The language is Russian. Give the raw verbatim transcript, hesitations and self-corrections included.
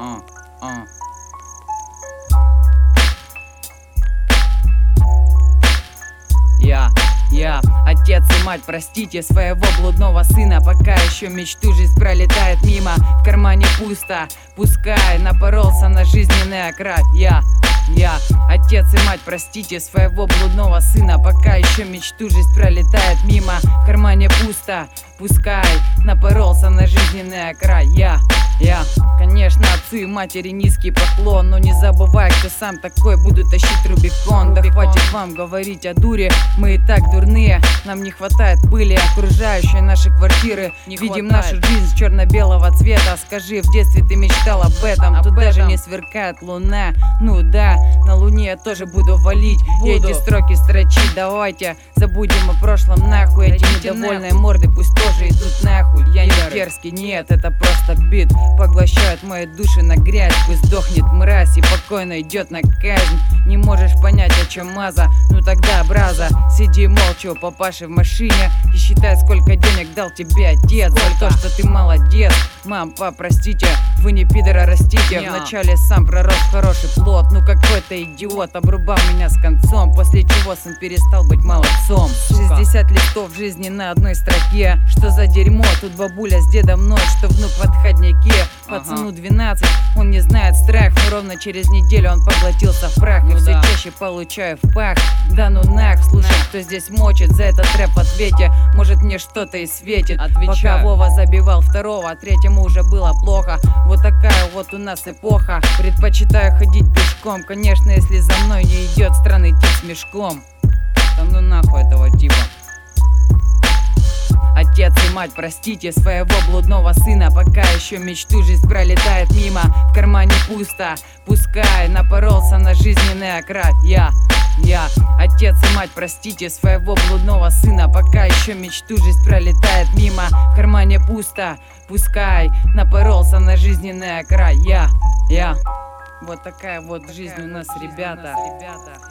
а, а. Я, я, отец и мать, простите своего блудного сына, пока еще мечту жизнь пролетает мимо. В кармане пусто, пускай напоролся на жизненный ократ. Я, я, отец и мать, простите своего блудного сына, пока еще мечту жизнь пролетает мимо. В кармане пусто, пускай напоролся на жизненный ократ. Я, я, конечно, отцу и матери низкий поклон, но не забывай, кто сам такой, буду тащить Рубикон. Да хватит вам говорить о дуре, мы и так дурные. Нам не хватает пыли, окружающей наши квартиры. Не Видим хватает. Нашу жизнь черно-белого цвета. Скажи, в детстве ты мечтал об этом? Об Тут этом. Даже не сверкает луна. Ну да, на луне я тоже буду валить буду. Эти строки строчить. Давайте забудем о прошлом нахуй. Эти недовольные морды пусть тоже идут нахуй. Я не дерзкий, нет, это просто бит. Поглощают мои души на грязь. Пусть сдохнет мразь и покойно идет на казнь. Не можешь понять, о чем маза? Ну тогда образа. Сиди молча у папаши в машине и считай, сколько денег дал тебе отец. За то, что ты молодец. Мам, пап, простите, вы не пидора растите. Вначале сам пророс хороший плод. Ну какой-то идиот обрубал меня с концом, после чего сын перестал быть молодцом. шестьдесят листов жизни на одной строке. Что за дерьмо? Тут бабуля с дедом ночь, что внук в отходняке. Пацану двенадцать, он не знает страх, но ровно через неделю он поглотился в прах. И все чаще получаю в пах. Да ну нах, слушай, кто здесь мочит, за этот рэп в ответе. Может мне что-то и светит. Отвечаю. Пока Вова забивал второго, а третьему уже было плохо. Вот такая вот у нас эпоха. Предпочитаю ходить пешком, конечно, если за мной не идет странный тип с мешком. Да ну нахуй этого типа. Отец и мать, простите своего блудного сына, пока еще мечту жизнь пролетает мимо. В кармане пусто, пускай напоролся на жизненный ократ. Я, я, отец и мать, простите своего блудного сына, пока еще мечту жизнь пролетает мимо. В кармане пусто, пускай напоролся на жизненный ократ. Я, я. Вот такая вот жизнь у нас, ребята.